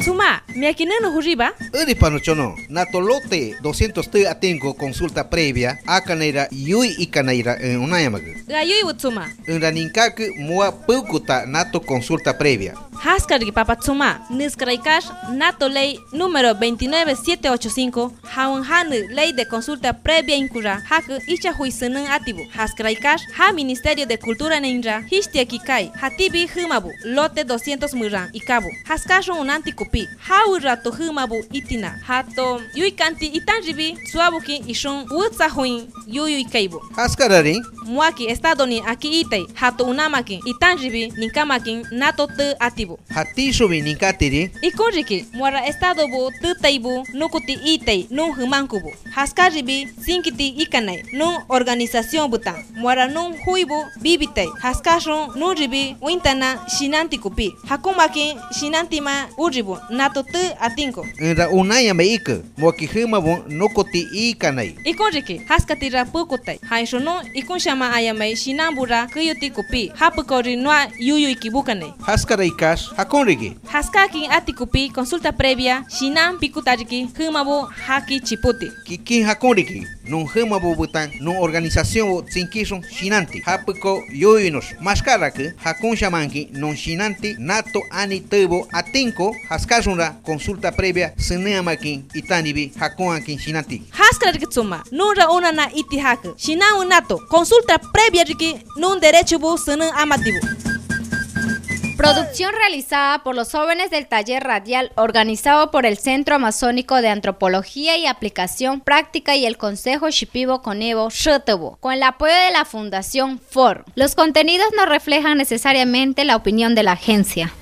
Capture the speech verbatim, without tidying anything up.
Suma, me aquí no juriba. Eri panochono, natolote doscientos te atengo consulta previa a canera yui y canera en una yamaga. Gayui Wutsuma. En raninkaku mua pukuta nato consulta previa. Haskari papatsuma, niskraikash nato ley número veintinueve mil setecientos ochenta y cinco, hawan ley de consulta previa incura, hak icha huisenun atibu, Haskraikash, ha Ministerio de Cultura Ninja, hishtia kikai, hatibi humabu, lote doscientos muran, ikabu, haskasho un antikupi, ha rato humabu itina, hato yuikanti itanjibi, suabuki ishun, utsahuin, yuyu ikaibu. Haskarari, Muaki estado ni aki itei, hato unamaki, itanjibi, ninkamakin, nato te atibu. hatishubi ninkatiri, Ikunjiki, muara estado bu, tutaibu, nukuti itei, nun humankubu. Haskaribi, sinkiti ikanai, nun organización butan. Muara nun huibu, bibitei. Haskashon, nun ribi, wintana, shinanti kupi. Hakumaki, shinantima, uribu, nato te atinko. en ra una yamaika, muaki humabu nokoti i kanai. Ikunjiki, haskatira pukutai. Haishono, ikunshama ayamai, shinambura, kuyuti kupi. Hapukori noa yuyu ikibukanei. Haskaraikash, hakonrigi. Haskaki atikupi, consulta previa, shinam pikutariki, humabu, haki chiputi. Kikin hakonrigi, non humabu butan, non organización tsinkishon shinanti. Hapuko yoinos, maskarake, hakon shamanki, non shinanti, nato ani tebo atinko, haskashunra, consulta previa, seneamakin, itanibi, hakon akin shinanti. Haskarikitsuma, nunra unana itihak, shinam unato, consulta previa riki, nun derecho bu senen amatibu. Producción realizada por los jóvenes del taller radial organizado por el Centro Amazónico de Antropología y Aplicación Práctica y el Consejo Shipibo Conevo Shotobo, con el apoyo de la Fundación F O R. Los contenidos no reflejan necesariamente la opinión de la agencia.